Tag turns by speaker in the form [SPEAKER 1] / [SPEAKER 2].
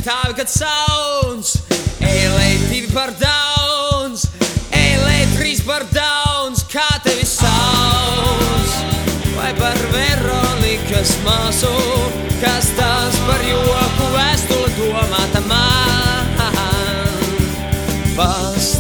[SPEAKER 1] tavi, kad sauns. L2 par daudz, L3 par daudz, kā tevi sauc. Vai par Veronikas māsu, kas tas par joku vēstuli domāta man.